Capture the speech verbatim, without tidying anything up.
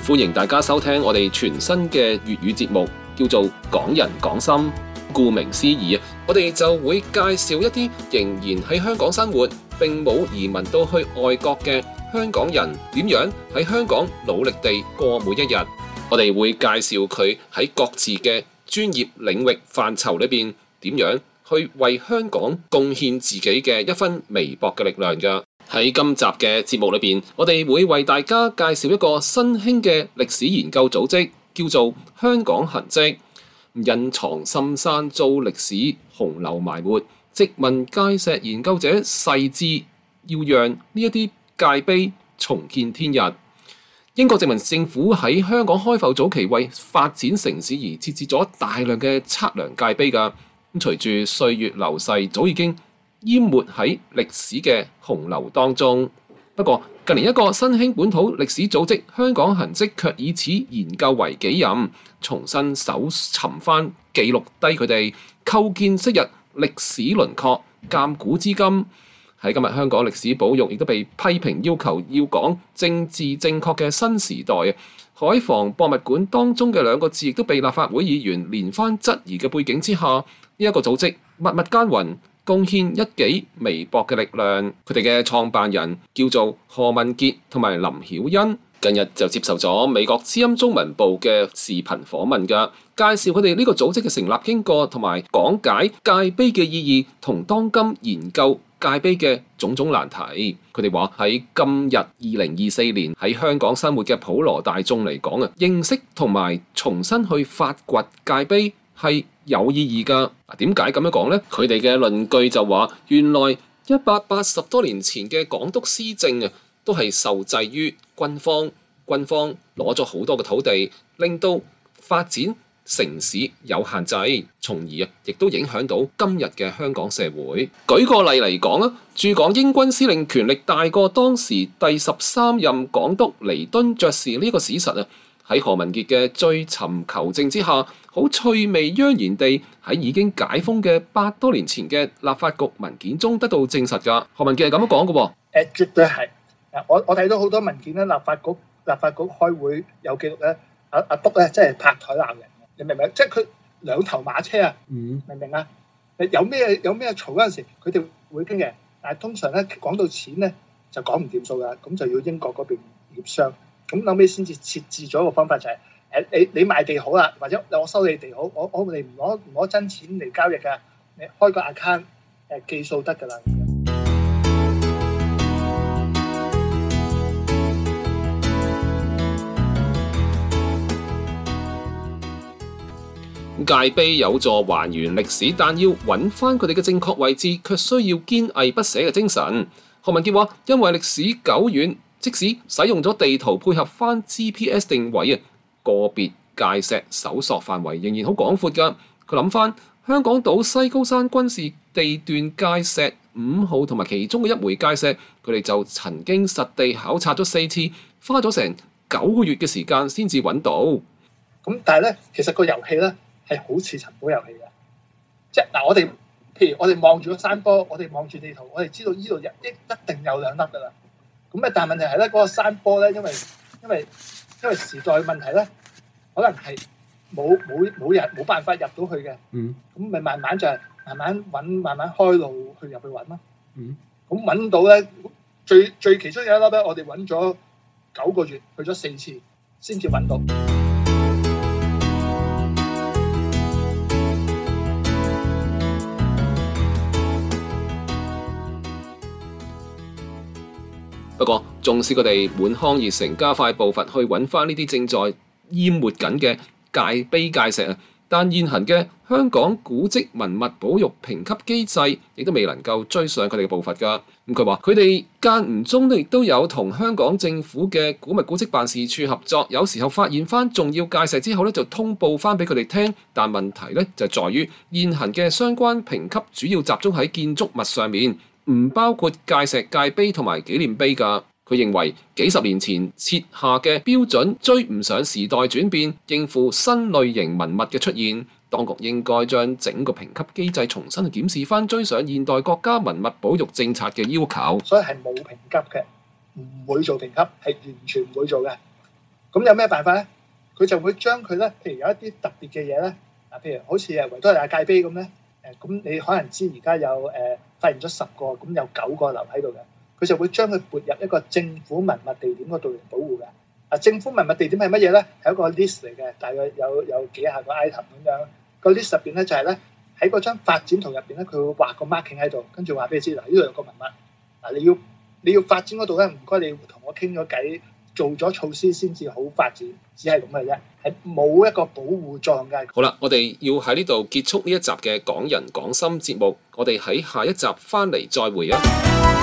歡迎大家收聽我哋全新嘅粵語節目，叫做《港人港心》。顧名思義，我哋就會介紹一啲仍然喺香港生活，並冇移民到去外國嘅香港人，點樣喺香港努力地過每一日。我哋會介紹佢喺各自嘅專業領域範疇裏邊，點樣去為香港貢獻自己嘅一分微薄嘅力量㗎。喺今集嘅節目裏邊，我哋會為大家介紹一個新興嘅歷史研究組織，叫做香港痕跡。隱藏深山遭歷史洪流埋沒，殖民界石研究者誓志要讓呢一啲界碑重見天日。英國殖民政府喺香港開埠早期為發展城市而設置咗大量嘅測量界碑㗎。咁隨住歲月流逝，早已經淹沒喺歷史嘅洪流當中。不過近年一個新興本土歷史組織香港痕跡卻以此研究為己任，重新搜尋翻記錄低佢哋構建昔日歷史輪廓鑑古知今。喺今日香港歷史保育亦都被批評要求要講政治正確嘅新時代啊！海防博物館當中嘅兩個字亦都被立法會議員連番質疑嘅背景之下，呢、這、一個組織默默耕耘，貢獻一己微薄嘅力量。佢哋嘅創辦人叫做何文傑同埋林曉欣，近日就接受咗美國之音中文部嘅視頻訪問㗎，介紹佢哋呢個組織嘅成立經過同埋講解界碑嘅意義同當今研究界碑嘅種種難題。佢哋話喺今日二零二四年喺香港生活嘅普羅大眾嚟講啊，認識同埋重新去發掘界碑係有意義㗎。點解咁樣講呢？佢哋嘅論據就話，原來一百八十多年前嘅港督施政啊，都係受制於軍方，軍方攞咗好多嘅土地，令到發展城市有限制，從而啊，亦都影響到今日嘅香港社會。舉個例嚟講啊，駐港英軍司令權力大過當時第十三任港督彌敦爵士呢個史實啊，喺何文傑嘅追尋求證之下，好趣味盎然地喺已經解封嘅百多年前嘅立法局文件中得到證實㗎。何文傑係咁樣講嘅喎。 誒，絕對係。我我睇到好多文件咧，立法局立法局開會有記錄咧，阿阿督咧，即係拍台鬧人。你明唔明？即係佢兩頭馬車啊！嗯、明唔明啊？有咩有咩嘈嗰陣時，佢哋會傾嘅。但係通常咧講到錢咧就講唔掂數㗎，咁就要英國嗰邊協商。咁後尾先至設置咗個方法就係、是、誒你你賣地好啦，或者我收你地好，我我哋唔攞唔攞真錢嚟交易㗎，你開個 account 誒記數得㗎啦。 界碑有助還原歷史，但要揾翻佢哋嘅正確位置，卻需要堅毅不捨嘅精神。何文傑話：因為歷史久遠，即使使用咗地圖配合翻 G P S 定位啊，個別界石搜索範圍仍然好廣闊㗎。佢諗翻香港島西高山軍事地段界石五號同埋其中嘅一枚界石，佢哋就曾經實地考察咗四次，花咗成九個月嘅時間先至揾到。 咁但係咧，其實個遊戲咧，係好似尋寶遊戲嘅，即係嗱，我哋譬如我哋望住個山坡，我哋望住地圖，我哋知道呢度一一一定有兩粒噶啦。咁咧，但係問題係咧，嗰個山坡咧，因為因為因為時代問題咧，可能係冇冇冇人冇辦法入到去嘅。嗯。咁咪慢慢就係慢慢揾，慢慢開路去入去揾咯。嗯。咁揾到咧，最最其中有一粒咧，我哋揾咗九個月，去咗四次先至揾到。 不過，縱使佢哋滿腔熱誠，加快步伐去揾翻呢啲正在淹沒緊嘅界碑界石啊，但現行嘅香港古蹟文物保育評級機制亦都未能夠追上佢哋嘅步伐㗎。咁佢話佢哋間唔中亦都有同香港政府嘅古物古蹟辦事處合作，有時候發現翻重要界石之後咧，就通報翻俾佢哋聽。但問題咧就在於現行嘅相關評級主要集中喺建築物上面，唔包括界石、界碑同埋紀念碑㗎。佢認為幾十年前設下嘅標準追唔上時代轉變，應付新類型文物嘅出現，當局應該將整個評級機制重新去檢視翻，追上現代國家文物保育政策嘅要求。 所以係冇評級嘅，唔會做評級，係完全唔會做嘅。 咁有咩辦法咧？佢就會將佢咧，譬如有一啲特別嘅嘢咧，啊，譬如好似誒維多利亞界碑咁咧，誒咁你可能知而家有誒、呃、發現咗十個，咁有九個留喺度嘅，佢就會將佢撥入一個政府文物地點嗰度嚟保護嘅。啊，政府文物地點係乜嘢咧？係一個 list 嚟嘅，大約有有幾下個 item 咁樣。個 list 入邊咧就係咧喺嗰張發展圖入邊咧，佢會畫個 marking 喺度，跟住話俾你知嗱，呢度有個文物，嗱你要你要發展嗰度咧，唔該你同我傾咗偈。做咗措施先至好發展，只係咁嘅啫，係冇一個保護作用嘅。 好啦，我哋要喺呢度結束呢一集嘅港人港心節目，我哋喺下一集翻嚟再會啊！